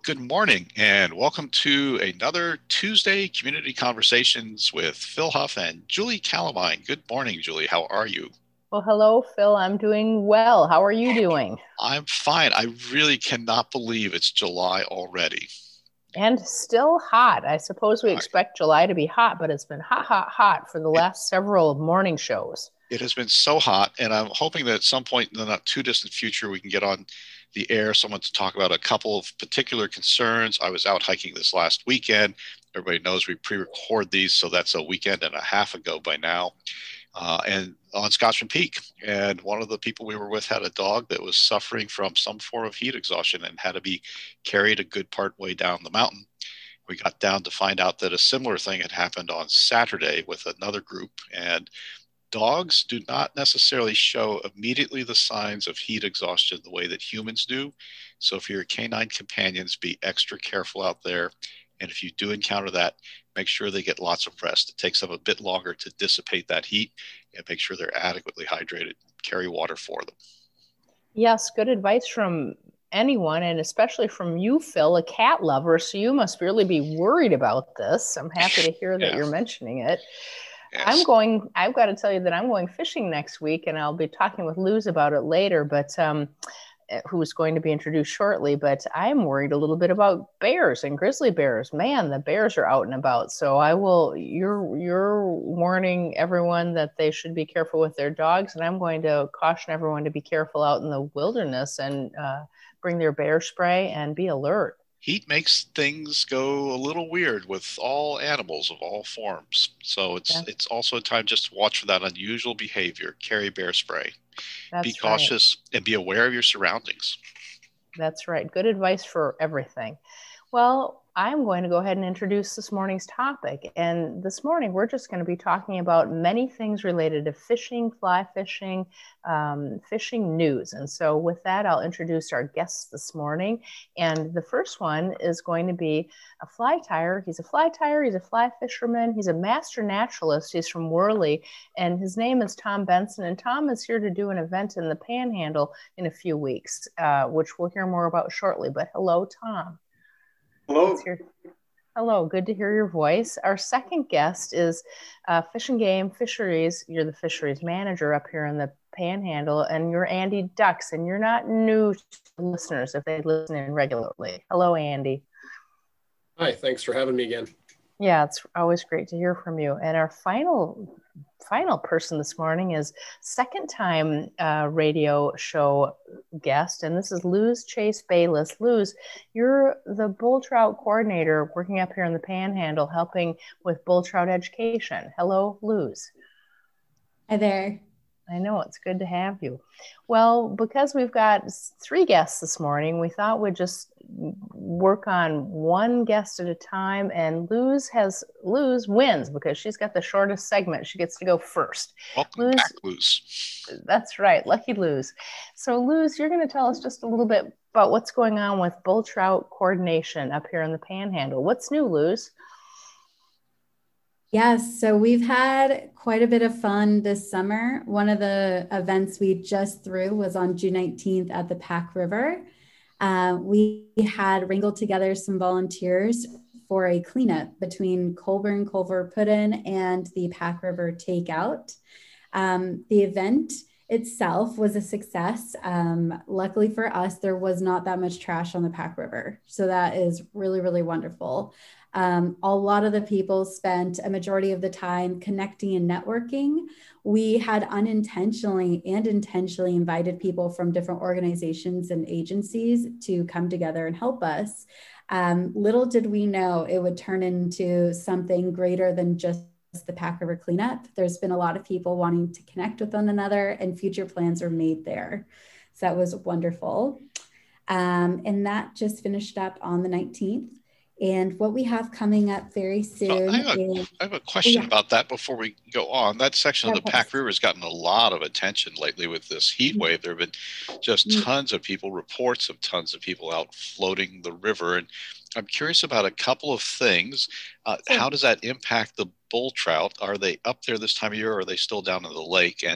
Good morning and welcome to another Tuesday Community Conversations with Phil Huff and Julie Calamine. Good morning, Julie. How are you? Well, hello, Phil. I'm doing well. How are you doing? I'm fine. I really cannot believe it's July already. And still hot. I suppose we Uh, expect July to be hot, but it's been hot, hot, hot for the It, last several morning shows. it has been so hot, and I'm hoping that at some point in the not too distant future, we can get on the air, someone to talk about a couple of particular concerns. I was out hiking this last weekend. Everybody knows we pre record these, so that's a weekend and a half ago by now. And on Scotchman Peak. And one of the people we were with had a dog that was suffering from some form of heat exhaustion and had to be carried a good part way down the mountain. We got down to find out that a similar thing had happened on Saturday with another group. And dogs do not necessarily show immediately the signs of heat exhaustion the way that humans do. So if you're canine companions, be extra careful out there. And if you do encounter that, make sure they get lots of rest. It takes them a bit longer to dissipate that heat and make sure they're adequately hydrated. Carry water for them. Yes, good advice from anyone, and especially from you, Phil, a cat lover. So you must really be worried about this. I'm happy to hear that Yeah. you're mentioning it. Yes. I've got to tell you that I'm going fishing next week, and I'll be talking with Luz about it later. But who's going to be introduced shortly, but I'm worried a little bit about bears and grizzly bears. Man, the bears are out and about. So I will you're warning everyone that they should be careful with their dogs, and I'm going to caution everyone to be careful out in the wilderness and bring their bear spray and be alert. Heat makes things go a little weird with all animals of all forms. So it's That, it's also a time just to watch for that unusual behavior. Carry bear spray. Be that's right. cautious and be aware of your surroundings. That's right. Good advice for everything. Well, I'm going to go ahead and introduce this morning's topic. And this morning, we're just going to be talking about many things related to fishing, fly fishing, fishing news. And so, with that, I'll introduce our guests this morning. And the first one is going to be a fly tyer. He's a fly tyer, he's a fly fisherman, he's a master naturalist. He's from Worley, and his name is Tom Benson. And Tom is here to do an event in the Panhandle in a few weeks, which we'll hear more about shortly. But hello, Tom. Let's Hello. hear. Hello, good to hear your voice. Our second guest is Fish and Game Fisheries. You're the fisheries manager up here in the Panhandle, and you're Andy Ducks, and you're not new to listeners if they listen in regularly. Hello, Andy. Hi, thanks for having me again. Yeah, it's always great to hear from you. And our final person this morning is second time radio show guest, and this is Luz Chase Bayless. Luz, you're the bull trout coordinator working up here in the Panhandle, helping with bull trout education. Hello, Luz. Hi there. I know it's good to have you. Well, because we've got three guests this morning, we thought we'd just work on one guest at a time. And Luz wins because she's got the shortest segment. She gets to go first. Welcome back, Luz, Luz. that's right, lucky Luz. So, Luz, you're going to tell us just a little bit about what's going on with bull trout coordination up here in the Panhandle. What's new, Luz? Yes, so we've had quite a bit of fun this summer. One of the events we just threw was on June 19th at the Pack River. We had wrangled together some volunteers for a cleanup between Colburn, Culver Puddin, and the Pack River Takeout. The event itself was a success. Luckily for us, there was not that much trash on the Pack River. So that is really, really wonderful. A lot of the people spent a majority of the time connecting and networking. We had unintentionally and intentionally invited people from different organizations and agencies to come together and help us. Little did we know it would turn into something greater than just the Pack River cleanup. There's been a lot of people wanting to connect with one another, and future plans are made there. So that was wonderful. And that just finished up on the 19th. And what we have coming up very So soon is, I have a oh question yeah, about that before we go on. That section of yeah, the Pack River has gotten a lot of attention lately with this heat wave. There have been just tons of people, reports of tons of people out floating the river. And I'm curious about a couple of things. sure. How does that impact the bull trout? Are they up there this time of year or are they still down in the lake? And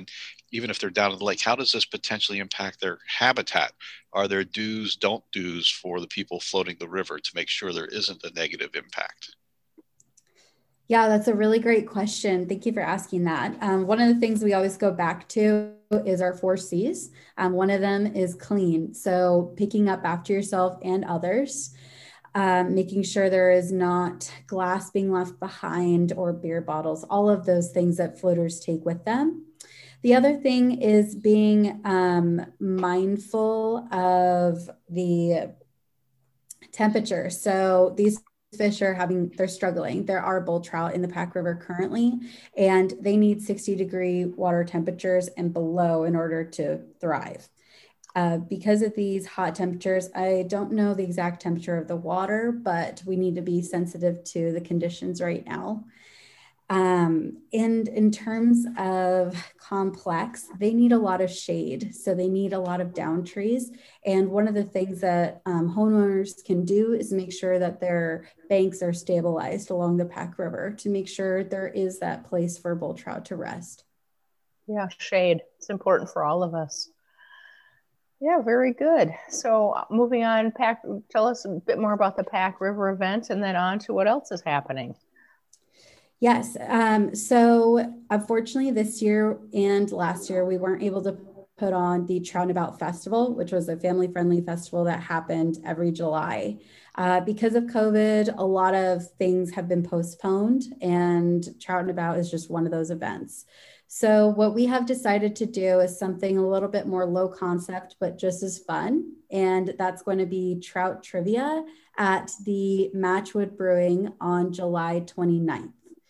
even if they're down in the lake, how does this potentially impact their habitat? Are there do's, don't do's for the people floating the river to make sure there isn't a negative impact? Yeah, that's a really great question. Thank you for asking that. One of the things we always go back to is our 4 C's. One of them is clean. So picking up after yourself and others, making sure there is not glass being left behind or beer bottles, all of those things that floaters take with them. The other thing is being mindful of the temperature. So these fish they're struggling. There are bull trout in the Pack River currently, and they need 60-degree water temperatures and below in order to thrive. Because of these hot temperatures, I don't know the exact temperature of the water, but we need to be sensitive to the conditions right now. And in terms of complex, they need a lot of shade. So they need a lot of down trees. And one of the things that homeowners can do is make sure that their banks are stabilized along the Pack River to make sure there is that place for bull trout to rest. Yeah, shade. It's important for all of us. Yeah, very good. So moving on, tell us a bit more about the Pack River event and then on to what else is happening. Yes. So unfortunately this year and last year, we weren't able to put on the Trout and About Festival, which was a family-friendly festival that happened every July. Because of COVID, a lot of things have been postponed, and Trout and About is just one of those events. So what we have decided to do is something a little bit more low concept, but just as fun. And that's going to be trout trivia at the Matchwood Brewing on July 29th.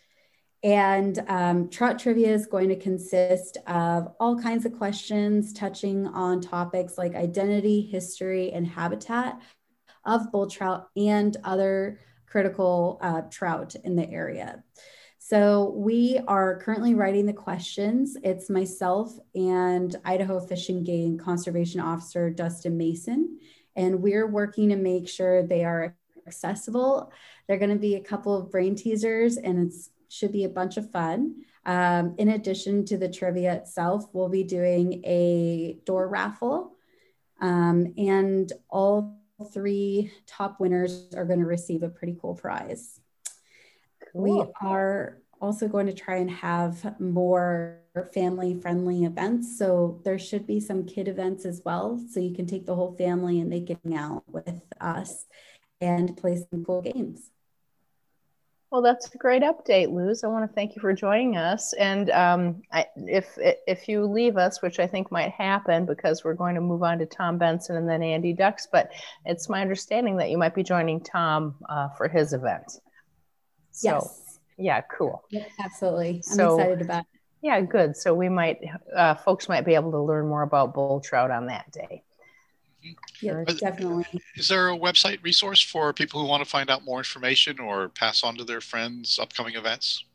And trout trivia is going to consist of all kinds of questions touching on topics like identity, history, and habitat of bull trout and other critical trout in the area. So we are currently writing the questions. It's myself and Idaho Fish and Game Conservation Officer Dustin Mason, and we're working to make sure they are accessible. They're going to be a couple of brain teasers, and it should be a bunch of fun. In addition to the trivia itself, we'll be doing a door raffle, and all 3 top winners are going to receive a pretty cool prize. Cool. We are also going to try and have more family-friendly events. So there should be some kid events as well. So you can take the whole family and they can hang out with us and play some cool games. Well, that's a great update, Luz. I want to thank you for joining us. And if you leave us, which I think might happen because we're going to move on to Tom Benson and then Andy Ducks, but it's my understanding that you might be joining Tom for his event. So, yes. Yeah, cool. Yeah, absolutely. I'm excited about it. Yeah, good. So we might, folks might be able to learn more about bull trout on that day. Yeah, definitely. Is there a website resource for people who want to find out more information or pass on to their friends upcoming events?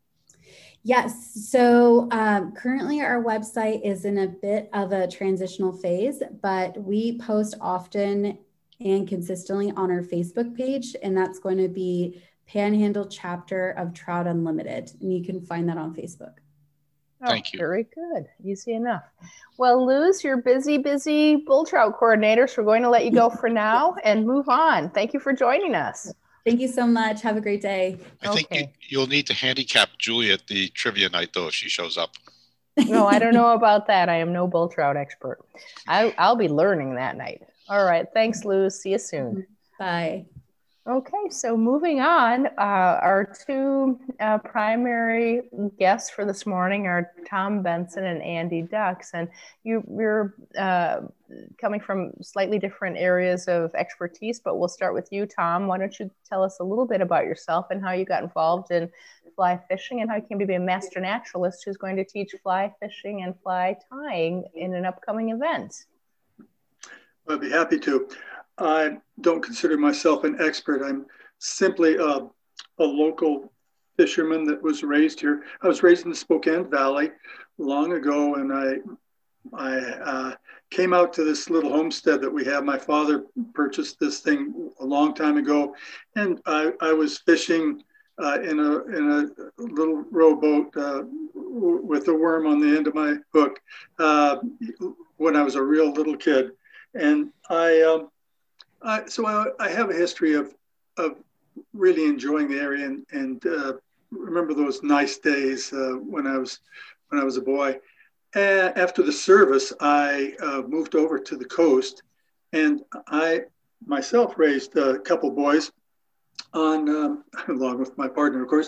Yes. So currently our website is in a bit of a transitional phase, but we post often and consistently on our Facebook page, and that's going to be Panhandle Chapter of Trout Unlimited, and you can find that on Facebook. Thank you. Very good. Easy enough. Well, Luz, you're busy bull trout coordinator, so we're going to let you go for now and move on. Thank you for joining us. Thank you so much. Have a great day. I think you'll need to handicap Julie at the trivia night, though, if she shows up. No, I don't know about that. I am no bull trout expert. I'll be learning that night. All right. Thanks, Luz. See you soon. Bye. Okay, so moving on, our 2 primary guests for this morning are Tom Benson and Andy Ducks, and you're coming from slightly different areas of expertise, but we'll start with you, Tom. Why don't you tell us a little bit about yourself and how you got involved in fly fishing and how you came to be a master naturalist who's going to teach fly fishing and fly tying in an upcoming event? I'd be happy to. I don't consider myself an expert. I'm simply a local fisherman that was raised here. I was raised in the Spokane Valley long ago, and I came out to this little homestead that we have. My father purchased this thing a long time ago, and I was fishing in a little rowboat with a worm on the end of my hook when I was a real little kid. And so I have a history of really enjoying the area and remember those nice days when I was a boy. After the service, I moved over to the coast, and I myself raised a couple boys on, along with my partner, of course,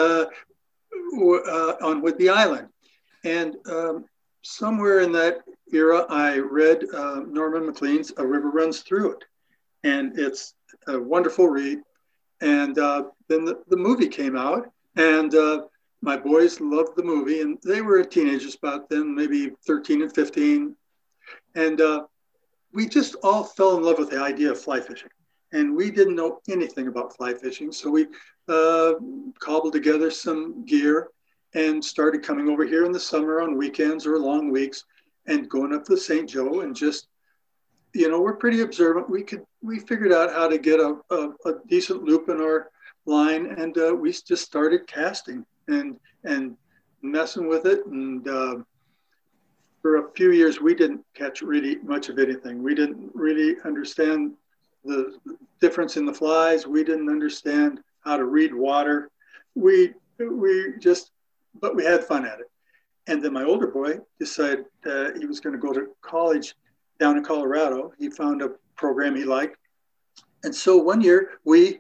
on Whidbey Island. And somewhere in that era, I read Norman Maclean's A River Runs Through It. And it's a wonderful read. And then the movie came out, and my boys loved the movie, and they were teenagers about then, maybe 13 and 15. And we just all fell in love with the idea of fly fishing. And we didn't know anything about fly fishing. So we cobbled together some gear and started coming over here in the summer on weekends or long weeks and going up to St. Joe and just, we're pretty observant. We figured out how to get a decent loop in our line, and we just started casting and messing with it. And for a few years, we didn't catch really much of anything. We didn't really understand the difference in the flies. We didn't understand how to read water. But we had fun at it. And then my older boy decided he was going to go to college down in Colorado. He found a program he liked. And so one year we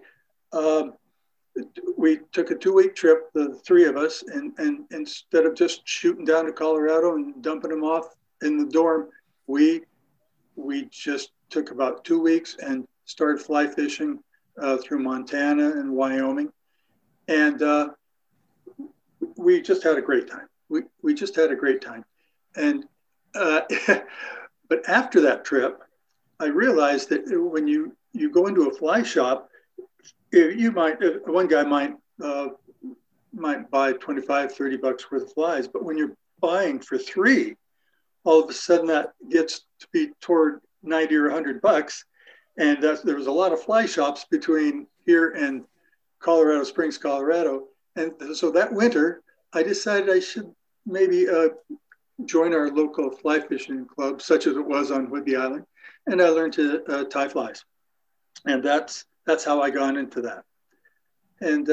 took a 2-week trip, the three of us, and instead of just shooting down to Colorado and dumping them off in the dorm, we just took about 2 weeks and started fly fishing through Montana and Wyoming. And we just had a great time. We just had a great time. And but after that trip, I realized that when you go into a fly shop, one guy might buy 25, 30 bucks worth of flies, but when you're buying for 3, all of a sudden that gets to be toward 90 or 100 bucks. And there was a lot of fly shops between here and Colorado Springs, Colorado. And so that winter, I decided I should maybe join our local fly fishing club, such as it was on Whidbey Island. And I learned to tie flies. And that's how I got into that. And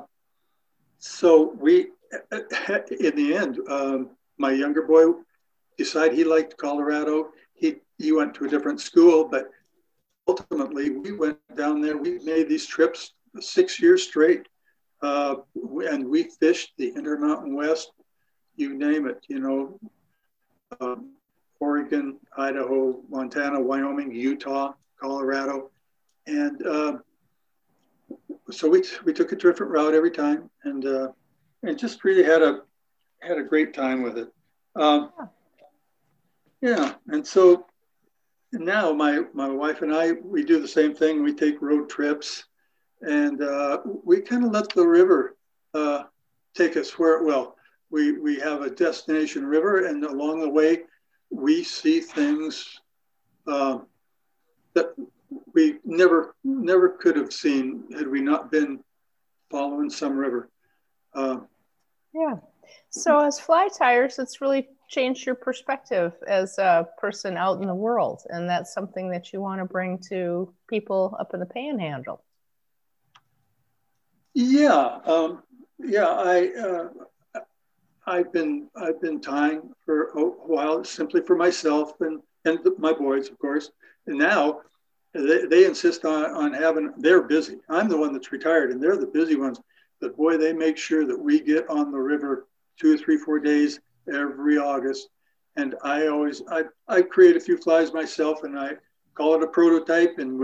so we, in the end, my younger boy decided he liked Colorado. He went to a different school, but ultimately we went down there. We made these trips 6 years straight. And we fished the Intermountain West, you name it, Oregon, Idaho, Montana, Wyoming, Utah, Colorado. And so we took a different route every time, and just really had a great time with it. Yeah, and so now my wife and I, we do the same thing. We take road trips, and we kind of let the river take us where it will. We have a destination river, and along the way, we see things that we never could have seen had we not been following some river. Yeah. So as fly tiers, it's really changed your perspective as a person out in the world, and that's something that you want to bring to people up in the Panhandle. Yeah. I've been tying for a while, simply for myself and my boys, of course. And now they insist on having. They're busy. I'm the one that's retired, and they're the busy ones. But boy, they make sure that we get on the river 2, 3, 4 days every August. And I create a few flies myself, and I call it a prototype, and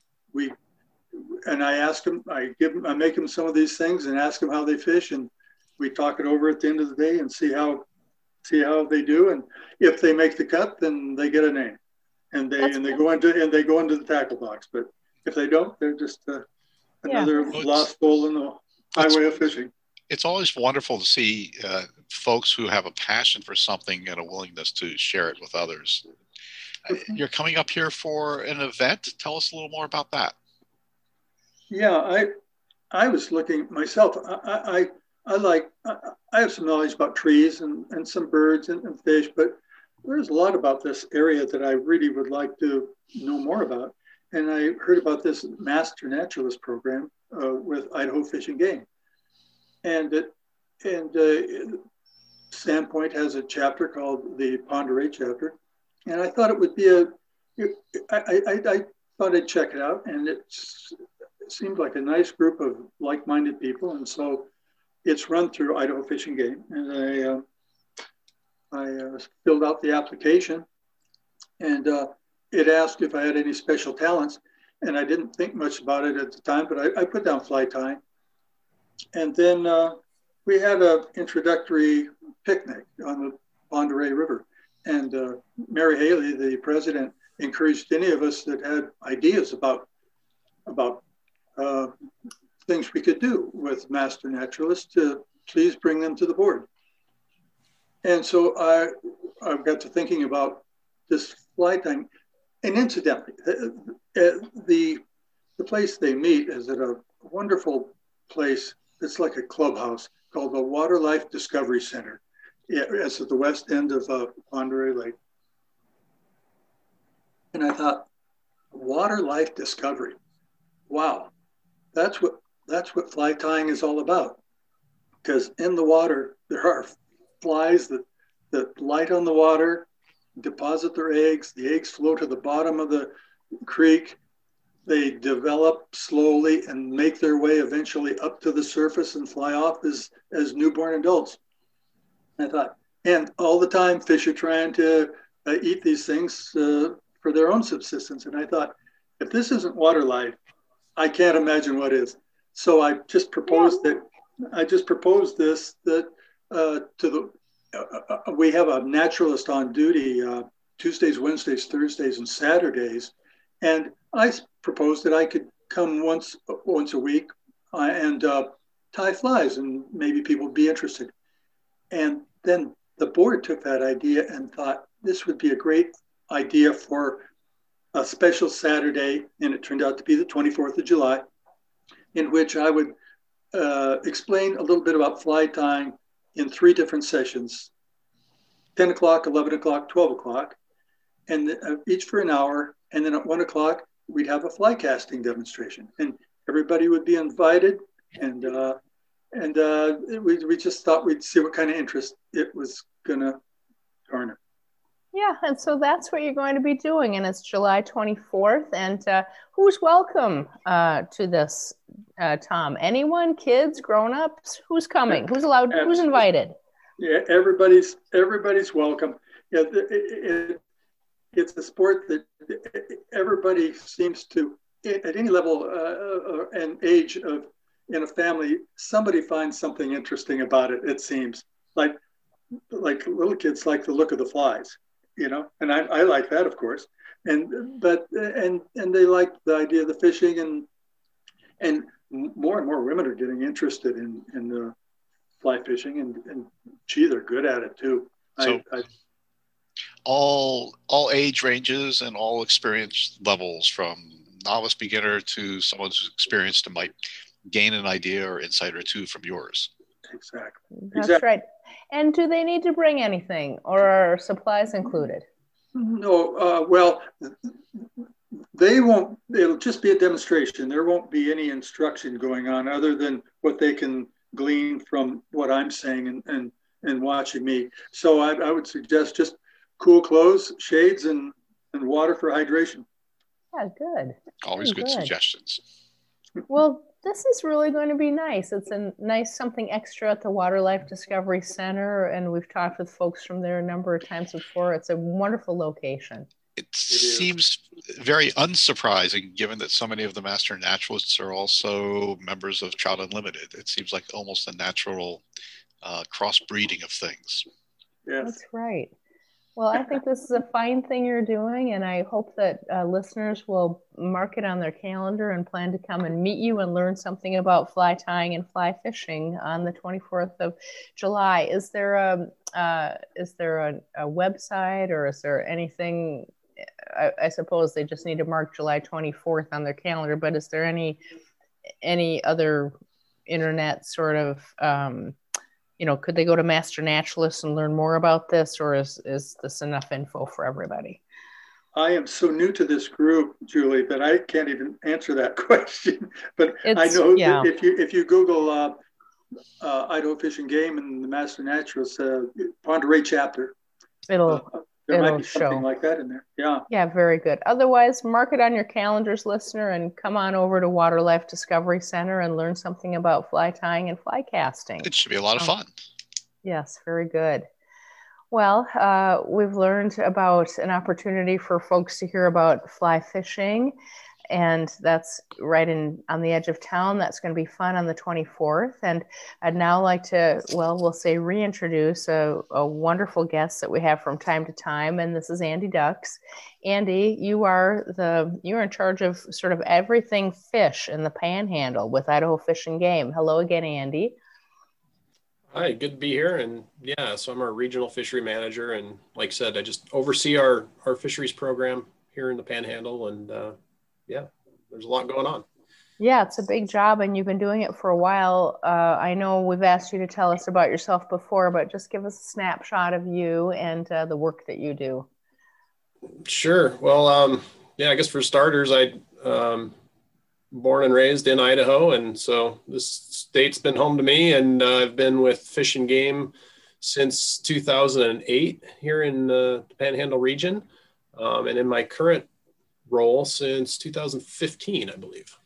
I ask them. I make them some of these things and ask them how they fish, and we talk it over at the end of the day and see how they do. And if they make the cut, then they get a name, and they go into the tackle box. But if they don't, they're just another lost bull in the highway of fishing. It's always wonderful to see folks who have a passion for something and a willingness to share it with others. You're coming up here for an event. Tell us a little more about that. Yeah, I was looking myself. I have some knowledge about trees and some birds and fish, but there's a lot about this area that I really would like to know more about. And I heard about this Master Naturalist program with Idaho Fish and Game, and Sandpoint has a chapter called the Pend Oreille chapter, and I thought it would be I thought I'd check it out, and it seemed like a nice group of like-minded people, and so it's run through Idaho Fish and Game, and I filled out the application, and it asked if I had any special talents, and I didn't think much about it at the time, but I put down fly tying, and then we had an introductory picnic on the Pend Oreille River, and Mary Haley, the president, encouraged any of us that had ideas about things we could do with Master Naturalists to please bring them to the board. And so I got to thinking about this fly tying. And incidentally, the place they meet is at a wonderful place. It's like a clubhouse called the Water Life Discovery Center. It's at the west end of Pend Oreille Lake. And I thought, water life discovery. Wow, that's what fly tying is all about. Because in the water, there are flies that light on the water, deposit their eggs. The eggs flow to the bottom of the creek. They develop slowly and make their way eventually up to the surface and fly off as newborn adults. I thought, and all the time fish are trying to eat these things for their own subsistence. And I thought, if this isn't water life, I can't imagine what is. So I just proposed this to the. We have a naturalist on duty Tuesdays, Wednesdays, Thursdays, and Saturdays, and I proposed that I could come once a week and tie flies, and maybe people would be interested. And then the board took that idea and thought this would be a great idea for a special Saturday, and it turned out to be the 24th of July, in which I would explain a little bit about fly tying in 3 different sessions, 10 o'clock, 11 o'clock, 12 o'clock, and each for an hour. And then at 1 o'clock, we'd have a fly casting demonstration, and everybody would be invited. And we just thought we'd see what kind of interest it was going to garner. Yeah, and so that's what you're going to be doing, and it's July 24th. And who's welcome to this, Tom? Anyone? Kids? Grown-ups? Who's coming? Who's allowed? Who's invited? Yeah, everybody's welcome. Yeah, it's a sport that everybody seems to, at any level and age of in a family, somebody finds something interesting about it. It seems like little kids like the look of the flies. And I like that, of course, and they like the idea of the fishing, and more women are getting interested in the fly fishing, and gee, they're good at it too. So all age ranges and all experience levels, from novice beginner to someone who's experienced and might gain an idea or insight or two from yours. Exactly. That's right. And do they need to bring anything, or are supplies included? No, well, they won't. It'll just be a demonstration. There won't be any instruction going on other than what they can glean from what I'm saying and watching me. So I would suggest just cool clothes, shades, and water for hydration. Yeah, good. Always good suggestions. Well, this is really going to be nice. It's a nice something extra at the Water Life Discovery Center, and we've talked with folks from there a number of times before. It's a wonderful location. It seems very unsurprising, given that so many of the master naturalists are also members of Trout Unlimited. It seems like almost a natural crossbreeding of things. Yes. That's right. Well, I think this is a fine thing you're doing, and I hope that listeners will mark it on their calendar and plan to come and meet you and learn something about fly tying and fly fishing on the 24th of July. Is there a website, or is there anything? I suppose they just need to mark July 24th on their calendar, but is there any any other internet sort of, could they go to Master Naturalist and learn more about this, or is this enough info for everybody? I am so new to this group, Julie, that I can't even answer that question. But I know that if you Google Idaho Fish and Game and the Master Naturalist Pend Oreille chapter, there might be something like that in there. Yeah. Yeah, very good. Otherwise, mark it on your calendars, listener, and come on over to Water Life Discovery Center and learn something about fly tying and fly casting. It should be a lot of fun. Yes, very good. Well, we've learned about an opportunity for folks to hear about fly fishing, and that's right on the edge of town. That's going to be fun on the 24th. And I'd now like to, we'll say reintroduce a wonderful guest that we have from time to time, and this is Andy Dux. Andy, you are in charge of sort of everything fish in the Panhandle with Idaho Fish and Game. Hello again, Andy. Hi, good to be here. And yeah, so I'm our regional fishery manager. And like I said, I just oversee our fisheries program here in the Panhandle. And yeah, there's a lot going on. Yeah, it's a big job, and you've been doing it for a while. I know we've asked you to tell us about yourself before, but just give us a snapshot of you and the work that you do. Sure. Well, yeah, I guess for starters, I born and raised in Idaho, and so this state's been home to me, and I've been with Fish and Game since 2008 here in the Panhandle region, and in my current role since 2015, I believe.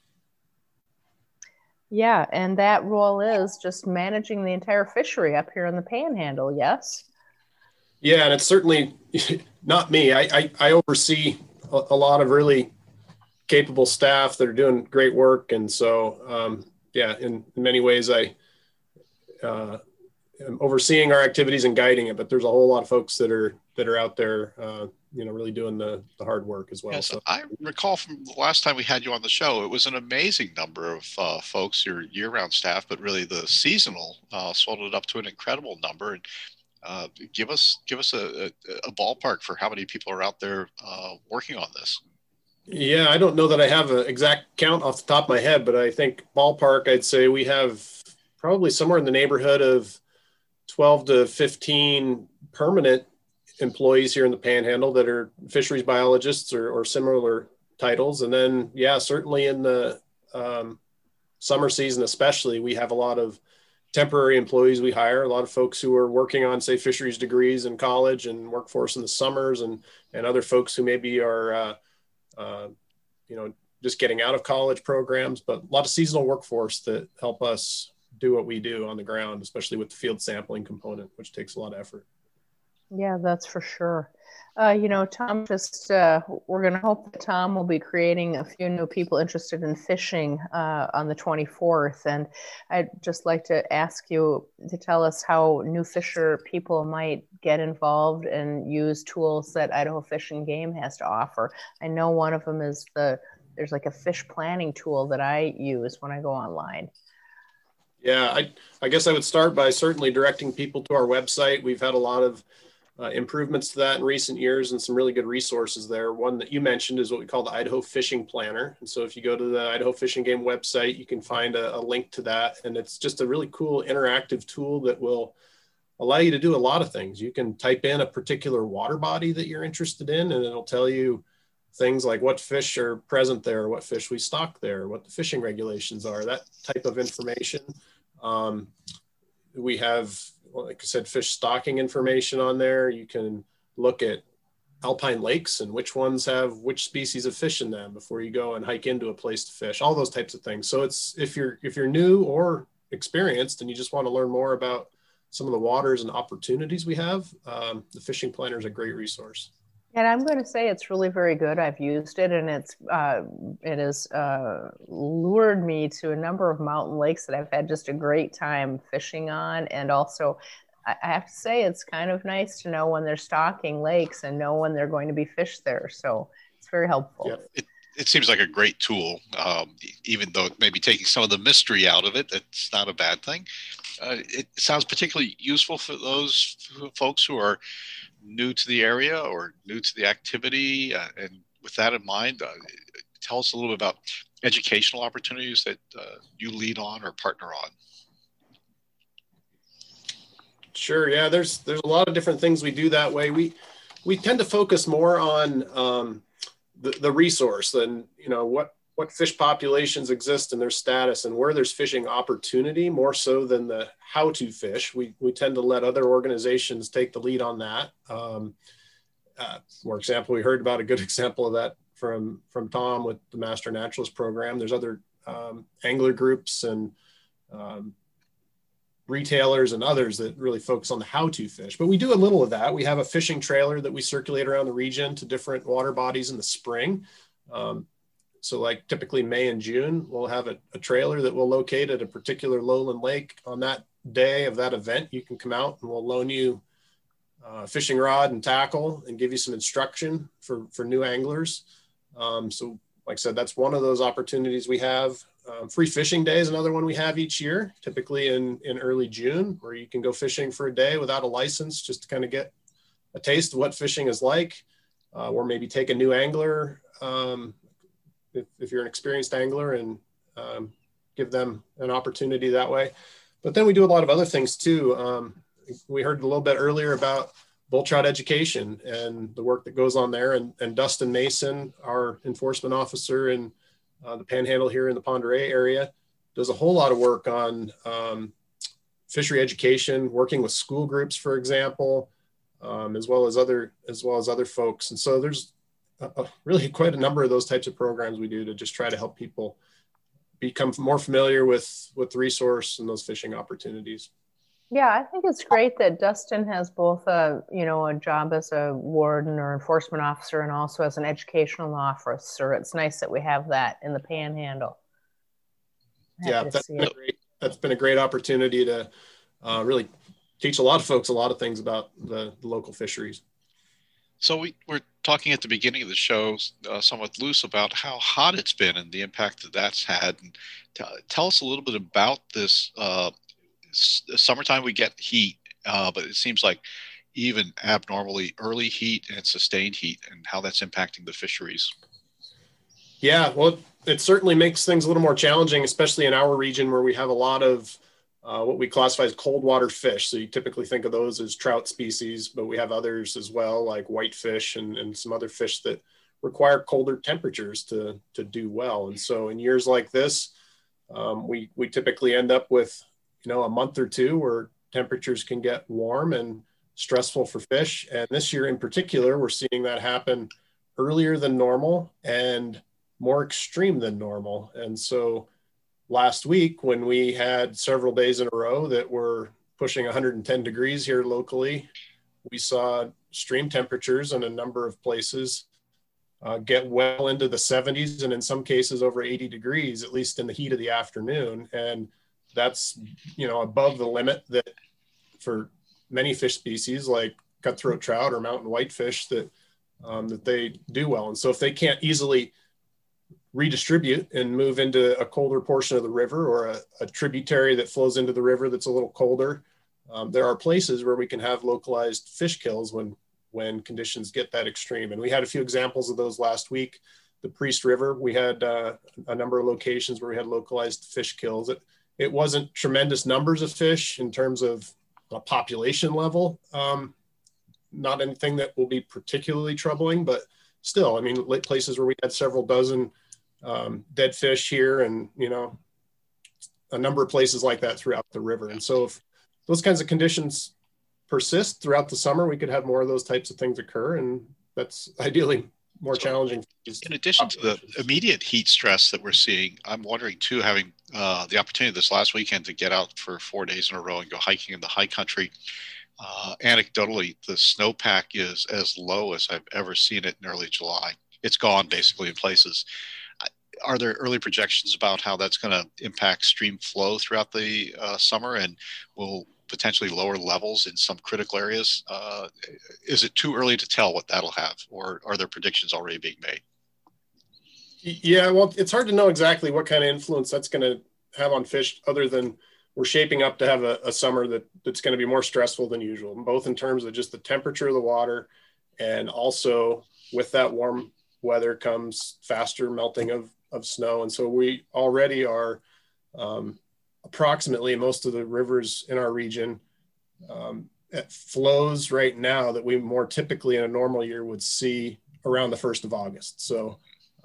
Yeah, and that role is just managing the entire fishery up here in the Panhandle, yes? Yeah, and it's certainly not me. I oversee a lot of really capable staff that are doing great work. And so, yeah, in many ways, I am overseeing our activities and guiding it, but there's a whole lot of folks that are out there, really doing the hard work as well. Yes, so I recall from the last time we had you on the show, it was an amazing number of folks, your year-round staff, but really the seasonal swelled it up to an incredible number. And give us a ballpark for how many people are out there working on this. Yeah, I don't know that I have an exact count off the top of my head, but I think ballpark, I'd say we have probably somewhere in the neighborhood of 12 to 15 permanent employees here in the Panhandle that are fisheries biologists or similar titles. And then, yeah, certainly in the summer season especially, we have a lot of temporary employees we hire, a lot of folks who are working on, say, fisheries degrees in college and workforce in the summers, and other folks who maybe are just getting out of college programs, but a lot of seasonal workforce that help us do what we do on the ground, especially with the field sampling component, which takes a lot of effort. Yeah, that's for sure. Tom, we're going to hope that Tom will be creating a few new people interested in fishing on the 24th. And I'd just like to ask you to tell us how new fisher people might get involved and use tools that Idaho Fish and Game has to offer. I know one of them is there's like a fish planning tool that I use when I go online. Yeah, I guess I would start by certainly directing people to our website. We've had a lot of improvements to that in recent years and some really good resources there. One that you mentioned is what we call the Idaho Fishing Planner. And so if you go to the Idaho Fish and Game website, you can find a link to that. And it's just a really cool interactive tool that will allow you to do a lot of things. You can type in a particular water body that you're interested in, and it'll tell you things like what fish are present there, what fish we stock there, what the fishing regulations are, that type of information. We have, like I said, fish stocking information on there. You can look at alpine lakes and which ones have which species of fish in them before you go and hike into a place to fish, all those types of things. So it's, if you're new or experienced and you just want to learn more about some of the waters and opportunities we have, the Fishing Planner is a great resource. And I'm going to say it's really very good. I've used it, and it has lured me to a number of mountain lakes that I've had just a great time fishing on. And also, I have to say, it's kind of nice to know when they're stocking lakes and know when they're going to be fished there. So it's very helpful. Yeah. It seems like a great tool, even though it may be taking some of the mystery out of it. It's not a bad thing. It sounds particularly useful for those folks who are new to the area or new to the activity. And with that in mind, tell us a little bit about educational opportunities that you lead on or partner on. Sure. Yeah, there's a lot of different things we do that way. We tend to focus more on the resource than, what fish populations exist and their status and where there's fishing opportunity, more so than the how to fish. We tend to let other organizations take the lead on that. For example, we heard about a good example of that from Tom with the Master Naturalist program. There's other angler groups and retailers and others that really focus on the how to fish, but we do a little of that. We have a fishing trailer that we circulate around the region to different water bodies in the spring. So like typically May and June, we'll have a trailer that we'll locate at a particular lowland lake. On that day of that event, you can come out and we'll loan you a fishing rod and tackle and give you some instruction for new anglers. So like I said, that's one of those opportunities we have. Free fishing day is another one we have each year, typically in early June, where you can go fishing for a day without a license, just to kind of get a taste of what fishing is like, or maybe take a new angler, if you're an experienced angler, and give them an opportunity that way. But then we do a lot of other things too. We heard a little bit earlier about bull trout education and the work that goes on there. And Dustin Mason, our enforcement officer in the Panhandle here in the Pend Oreille area, does a whole lot of work on fishery education, working with school groups, for example, as well as other folks. And so there's really quite a number of those types of programs we do to just try to help people become more familiar with the resource and those fishing opportunities. Yeah, I think it's great that Dustin has both a job as a warden or enforcement officer and also as an educational officer. It's nice that we have that in the Panhandle. Yeah, that's been a great opportunity to really teach a lot of folks a lot of things about the local fisheries. So we're talking at the beginning of the show somewhat loose about how hot it's been and the impact that that's had. And tell us a little bit about this. Summertime we get heat, but it seems like even abnormally early heat and sustained heat, and how that's impacting the fisheries. Yeah, well, it certainly makes things a little more challenging, especially in our region where we have a lot of what we classify as cold water fish. So you typically think of those as trout species, but we have others as well, like whitefish and some other fish that require colder temperatures to do well. And so in years like this, we typically end up with a month or two where temperatures can get warm and stressful for fish. And this year in particular, we're seeing that happen earlier than normal and more extreme than normal. And so last week, when we had several days in a row that were pushing 110 degrees here locally, we saw stream temperatures in a number of places get well into the 70s, and in some cases over 80 degrees, at least in the heat of the afternoon. And that's, above the limit that for many fish species like cutthroat trout or mountain whitefish that they do well. And so if they can't easily redistribute and move into a colder portion of the river or a tributary that flows into the river that's a little colder, there are places where we can have localized fish kills when conditions get that extreme. And we had a few examples of those last week. The Priest River, we had a number of locations where we had localized fish kills. It wasn't tremendous numbers of fish in terms of a population level. Not anything that will be particularly troubling, but still, I mean, places where we had several dozen dead fish here and, a number of places like that throughout the river. And so if those kinds of conditions persist throughout the summer, we could have more of those types of things occur. And that's ideally more challenging. In addition to the immediate heat stress that we're seeing, I'm wondering too, having the opportunity this last weekend to get out for 4 days in a row and go hiking in the high country. Anecdotally, the snowpack is as low as I've ever seen it in early July. It's gone basically in places. Are there early projections about how that's going to impact stream flow throughout the summer and will potentially lower levels in some critical areas? Is it too early to tell what that'll have, or are there predictions already being made? Yeah, well, it's hard to know exactly what kind of influence that's going to have on fish, other than we're shaping up to have a summer that's going to be more stressful than usual, both in terms of just the temperature of the water and also with that warm weather comes faster melting of snow. And so we already are approximately most of the rivers in our region at flows right now that we more typically in a normal year would see around the 1st of August. So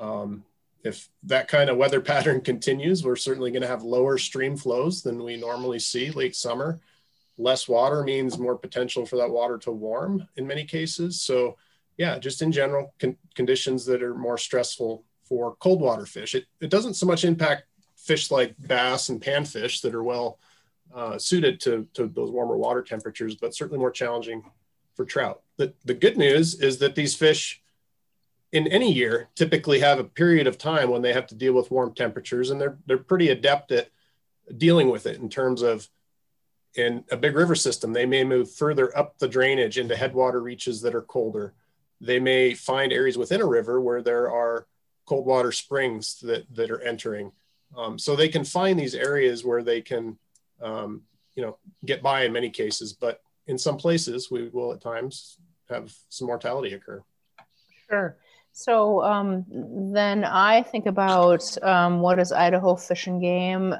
if that kind of weather pattern continues, we're certainly going to have lower stream flows than we normally see late summer. Less water means more potential for that water to warm in many cases. So yeah, just in general, conditions that are more stressful for cold water fish. It doesn't so much impact fish like bass and panfish that are well suited to those warmer water temperatures, but certainly more challenging for trout. The good news is that these fish in any year typically have a period of time when they have to deal with warm temperatures, and they're pretty adept at dealing with it in terms of, in a big river system, they may move further up the drainage into headwater reaches that are colder. They may find areas within a river where there are cold water springs that are entering. So they can find these areas where they can, get by in many cases, but in some places we will at times have some mortality occur. Sure. So then I think about what does Idaho Fish and Game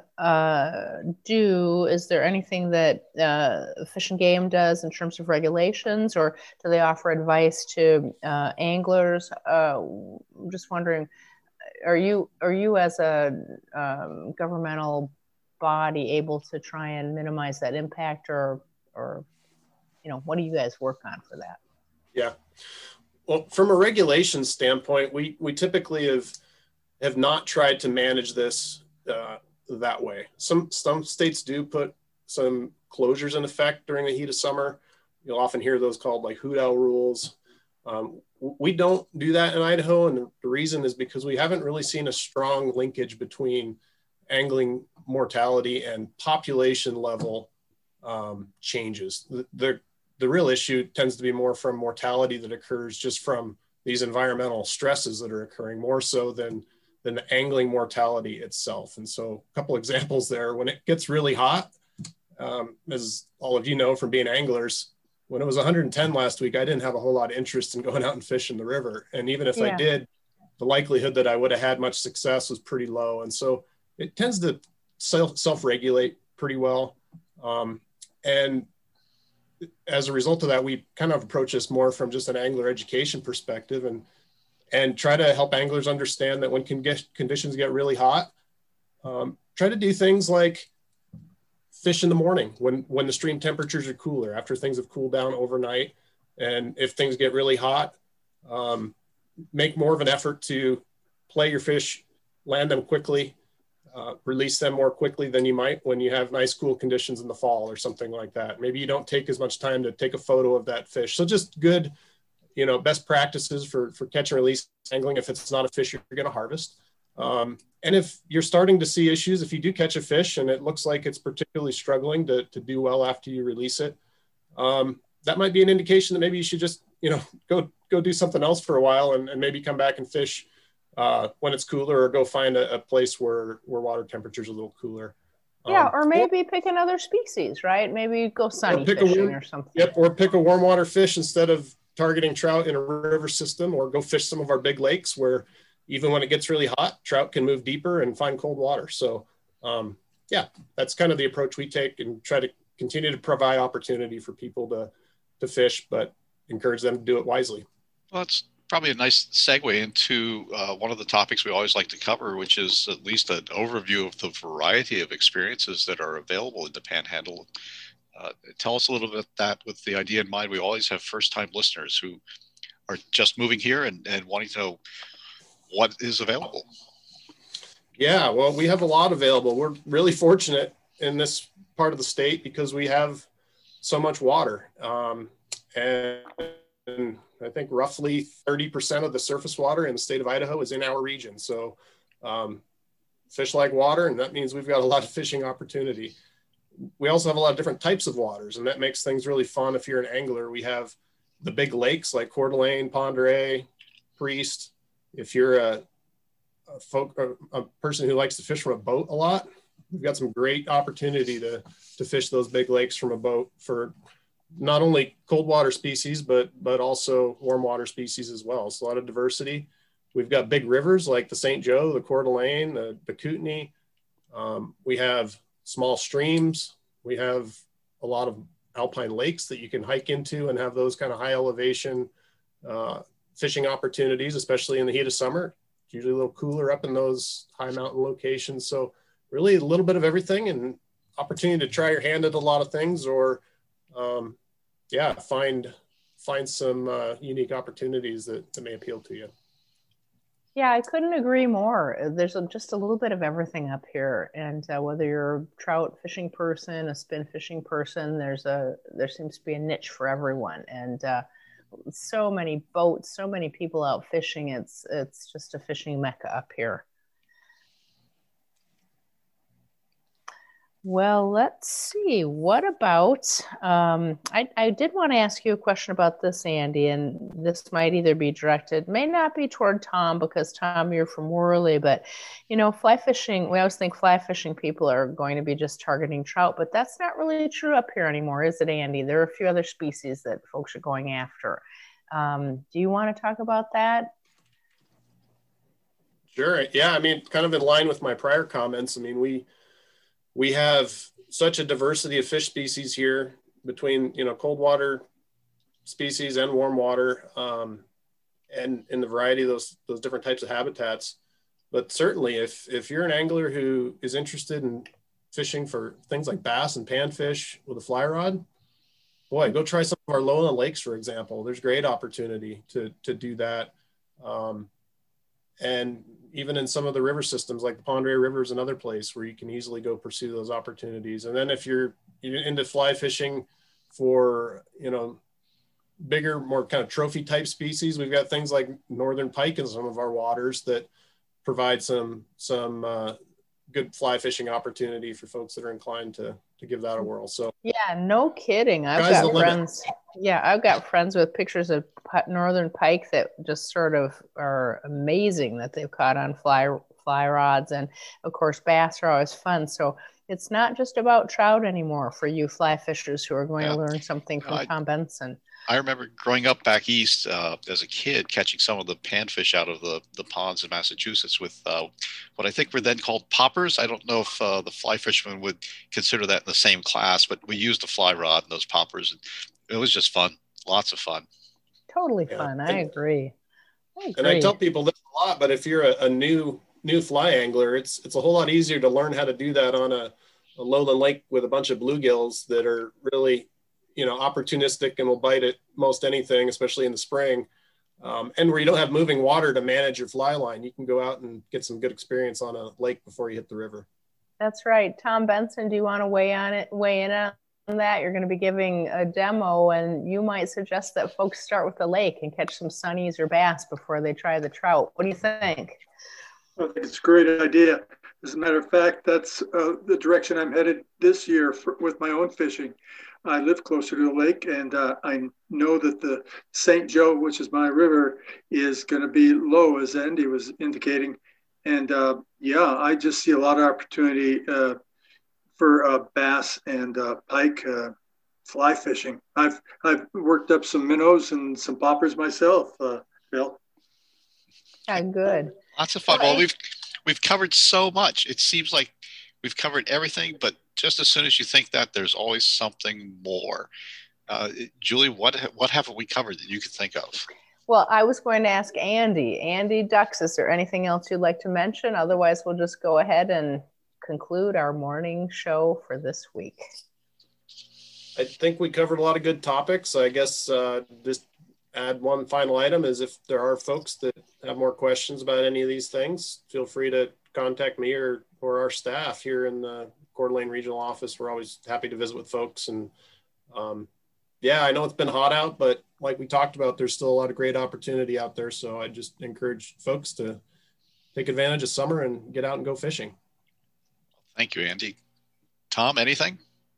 do? Is there anything that Fish and Game does in terms of regulations, or do they offer advice to anglers? I'm just wondering, are you as a governmental body able to try and minimize that impact, or what do you guys work on for that? Yeah. Well, from a regulation standpoint, we typically have not tried to manage this that way. Some states do put some closures in effect during the heat of summer. You'll often hear those called like hoot owl rules. We don't do that in Idaho, and the reason is because we haven't really seen a strong linkage between angling mortality and population level changes. The real issue tends to be more from mortality that occurs just from these environmental stresses that are occurring, more so than the angling mortality itself. And so a couple examples there: when it gets really hot, as all of you know from being anglers, when it was 110 last week, I didn't have a whole lot of interest in going out and fishing the river. And even if I did, the likelihood that I would have had much success was pretty low. And so it tends to self-regulate pretty well. And as a result of that, we kind of approach this more from just an angler education perspective and try to help anglers understand that when conditions get really hot, try to do things like fish in the morning when the stream temperatures are cooler, after things have cooled down overnight. And if things get really hot, make more of an effort to play your fish, land them quickly, release them more quickly than you might when you have nice cool conditions in the fall or something like that. Maybe you don't take as much time to take a photo of that fish. So just good, best practices for catch and release angling if it's not a fish you're going to harvest. And if you're starting to see issues, if you do catch a fish and it looks like it's particularly struggling to do well after you release it, that might be an indication that maybe you should just, go do something else for a while and maybe come back and fish when it's cooler, or go find a place where water temperature's a little cooler. Yeah, or maybe pick another species, right? Maybe go sunny fishing or something. Yep, or pick a warm water fish instead of targeting trout in a river system, or go fish some of our big lakes where even when it gets really hot, trout can move deeper and find cold water. So that's kind of the approach we take, and try to continue to provide opportunity for people to fish, but encourage them to do it wisely. Well, that's probably a nice segue into one of the topics we always like to cover, which is at least an overview of the variety of experiences that are available in the Panhandle. Tell us a little bit that, with the idea in mind, we always have first-time listeners who are just moving here and wanting to know what is available. Yeah, well, we have a lot available. We're really fortunate in this part of the state because we have so much water. And I think roughly 30% of the surface water in the state of Idaho is in our region. So fish like water, and that means we've got a lot of fishing opportunity. We also have a lot of different types of waters, and that makes things really fun if you're an angler. We have the big lakes like Coeur d'Alene, Pend Oreille, Priest. If you're a person who likes to fish from a boat a lot, we've got some great opportunity to fish those big lakes from a boat for not only cold water species, but also warm water species as well. So a lot of diversity. We've got big rivers like the St. Joe, the Coeur d'Alene, the Kootenai. We have small streams. We have a lot of alpine lakes that you can hike into and have those kind of high elevation fishing opportunities, especially in the heat of summer. It's usually a little cooler up in those high mountain locations. So really a little bit of everything, and opportunity to try your hand at a lot of things, or find some unique opportunities that may appeal to you. Yeah, I couldn't agree more. There's just a little bit of everything up here, and whether you're a trout fishing person, a spin fishing person, there seems to be a niche for everyone, and so many boats, so many people out fishing. It's just a fishing mecca up here. Well, let's see. What about, I did want to ask you a question about this, Andy, and this might either be directed, may not be toward Tom, because Tom, you're from Worley, but fly fishing, we always think fly fishing people are going to be just targeting trout, but that's not really true up here anymore, is it, Andy? There are a few other species that folks are going after. Do you want to talk about that? Sure. Yeah. I mean, kind of in line with my prior comments. I mean, we have such a diversity of fish species here between, cold water species and warm water, and in the variety of those different types of habitats. But certainly if you're an angler who is interested in fishing for things like bass and panfish with a fly rod, boy, go try some of our lowland lakes, for example. There's great opportunity to do that. And even in some of the river systems like the Pondere River is another place where you can easily go pursue those opportunities. And then if you're into fly fishing for, bigger, more kind of trophy type species, we've got things like northern pike in some of our waters that provide some good fly fishing opportunity for folks that are inclined to give that a whirl. So yeah, no kidding. I've got friends with pictures of northern pike that just sort of are amazing that they've caught on fly rods, and of course bass are always fun. So it's not just about trout anymore for you fly fishers who are going to learn something from Tom Benson. I remember growing up back east as a kid, catching some of the panfish out of the ponds in Massachusetts with what I think were then called poppers. I don't know if the fly fishermen would consider that in the same class, but we used a fly rod and those poppers. It was just fun. Lots of fun. Totally fun. I agree. And I tell people this a lot, but if you're a new fly angler, it's a whole lot easier to learn how to do that on a lowland lake with a bunch of bluegills that are really opportunistic and will bite at most anything, especially in the spring. And where you don't have moving water to manage your fly line, you can go out and get some good experience on a lake before you hit the river. That's right. Tom Benson, do you want to weigh in on that? You're going to be giving a demo, and you might suggest that folks start with the lake and catch some sunnies or bass before they try the trout. What do you think? I think it's a great idea. As a matter of fact, that's the direction I'm headed this year with my own fishing. I live closer to the lake, and I know that the St. Joe, which is my river, is going to be low, as Andy was indicating. And I just see a lot of opportunity for bass and pike fly fishing. I've worked up some minnows and some poppers myself, Bill. Yeah, good. Lots of fun. Well, we've covered so much. It seems like we've covered everything, but just as soon as you think that, there's always something more. Julie, what haven't we covered that you could think of? Well, I was going to ask Andy Ducks, is there anything else you'd like to mention? Otherwise, we'll just go ahead and conclude our morning show for this week. I think we covered a lot of good topics. I guess just add one final item is if there are folks that have more questions about any of these things, feel free to contact me or our staff here in the Coeur d'Alene Regional Office. We're always happy to visit with folks. And I know it's been hot out, but like we talked about, there's still a lot of great opportunity out there. So I just encourage folks to take advantage of summer and get out and go fishing. Thank you, Andy. Tom, anything?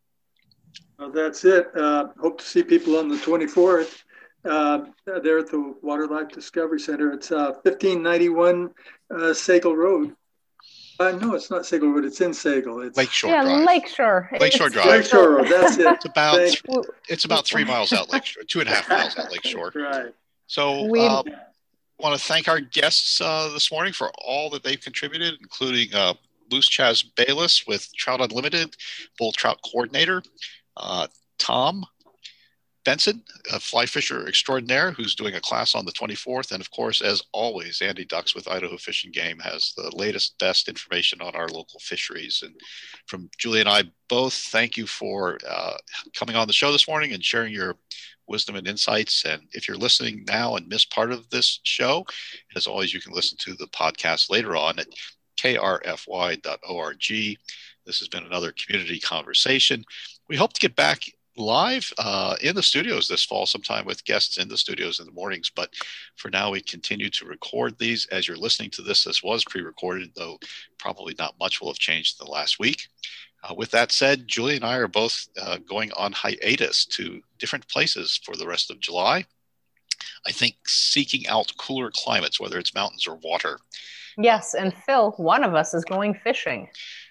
That's it. Hope to see people on the 24th there at the Waterlife Discovery Center. It's 1591 Sagal Road. No, it's not Sagal Road. It's in Sagal. It's Lakeshore Drive. Lakeshore. Lakeshore Drive. Lakeshore Road. That's it. It's about 3 miles out Lakeshore, 2.5 miles out Lakeshore. Right. So want to thank our guests this morning for all that they've contributed, including Loose Chaz Bayless with Trout Unlimited, Bull Trout Coordinator, Tom Benson, a fly fisher extraordinaire who's doing a class on the 24th. And of course, as always, Andy Ducks with Idaho Fish and Game has the latest, best information on our local fisheries. And from Julie and I both, thank you for coming on the show this morning and sharing your wisdom and insights. And if you're listening now and missed part of this show, as always, you can listen to the podcast later on at krfy.org. This has been another community conversation. We hope to get back live in the studios this fall sometime with guests in the studios in the mornings. But for now, we continue to record these. As you're listening to this, this was pre-recorded, though probably not much will have changed in the last week. With that said, Julie and I are both going on hiatus to different places for the rest of July. I think seeking out cooler climates, whether it's mountains or water. Yes, and Phil, one of us is going fishing.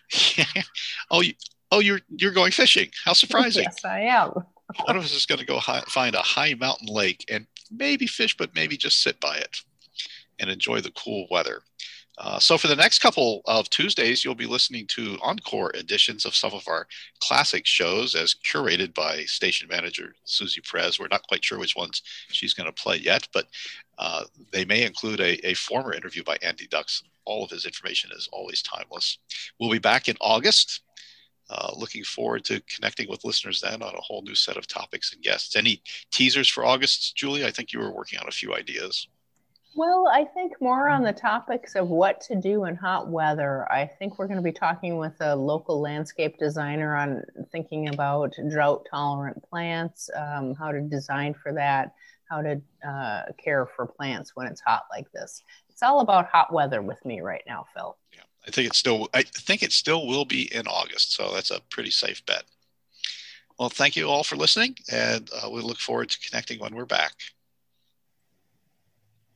Oh, you're going fishing. How surprising. Yes, I am. One of us is going to go find a high mountain lake and maybe fish, but maybe just sit by it and enjoy the cool weather. So for the next couple of Tuesdays, you'll be listening to encore editions of some of our classic shows as curated by station manager Susie Perez. We're not quite sure which ones she's going to play yet, but they may include a former interview by Andy Ducks. All of his information is always timeless. We'll be back in August. Looking forward to connecting with listeners then on a whole new set of topics and guests. Any teasers for August, Julie? I think you were working on a few ideas. Well, I think more on the topics of what to do in hot weather. I think we're going to be talking with a local landscape designer on thinking about drought-tolerant plants, how to design for that, how to care for plants when it's hot like this. It's all about hot weather with me right now, Phil. Yeah, I think it still will be in August, so that's a pretty safe bet. Well, thank you all for listening, and we look forward to connecting when we're back.